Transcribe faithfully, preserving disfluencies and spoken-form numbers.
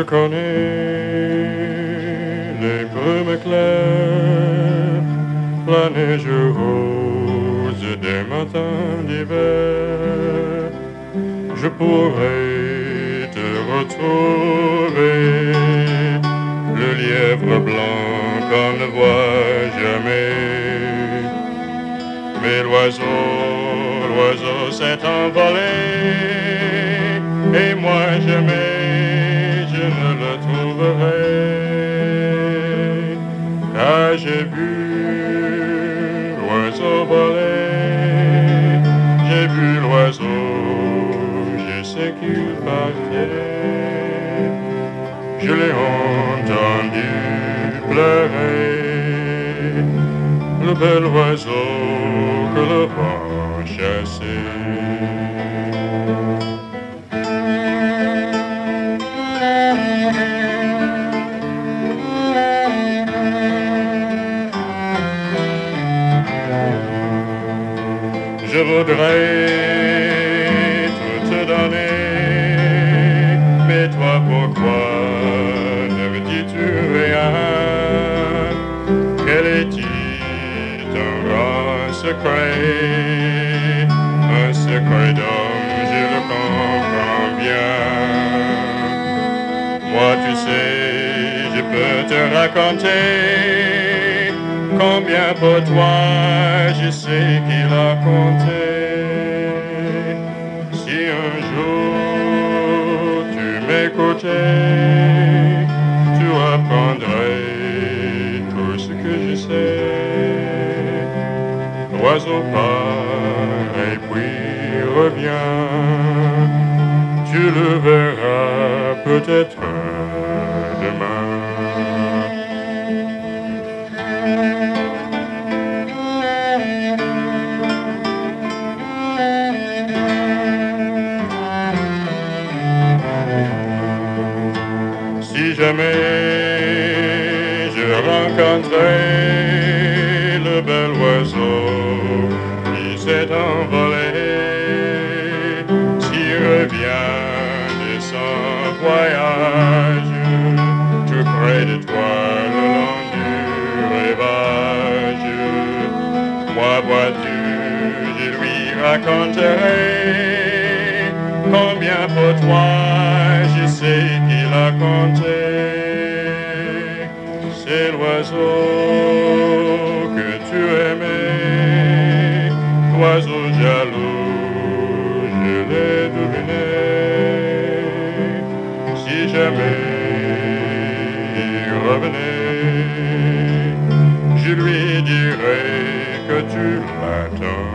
connais les brumes claires, la neige rose des matins d'hiver. Je pourrais te retrouver, le lièvre blanc qu'on ne voit jamais. Mais l'oiseau, l'oiseau s'est envolé, et moi jamais je ne le trouverai. Car j'ai vu l'oiseau voler, j'ai vu l'oiseau, je sais qu'il partait. Je l'ai entendu pleurer, le bel oiseau que le vent chassait. Je voudrais tout te donner, mais toi pourquoi ne me dis-tu rien? Quel est-il ton grand secret? Un secret d'homme, je le comprends bien. Moi tu sais, je peux te raconter combien pour toi je sais qu'il a compté. Si un jour tu m'écoutais, tu apprendrais tout ce que je sais. L'oiseau part et puis revient, tu le verras peut-être demain. Si jamais je rencontrais le bel oiseau qui s'est envolé, s'il revient de son voyage tout près de toi le long du rivage, moi vois-tu, je lui raconterai combien pour toi je sais qu'il a compté. C'est l'oiseau que tu aimais, l'oiseau jaloux, je l'ai deviné. Si jamais il revenait, je lui dirais que tu l'attends.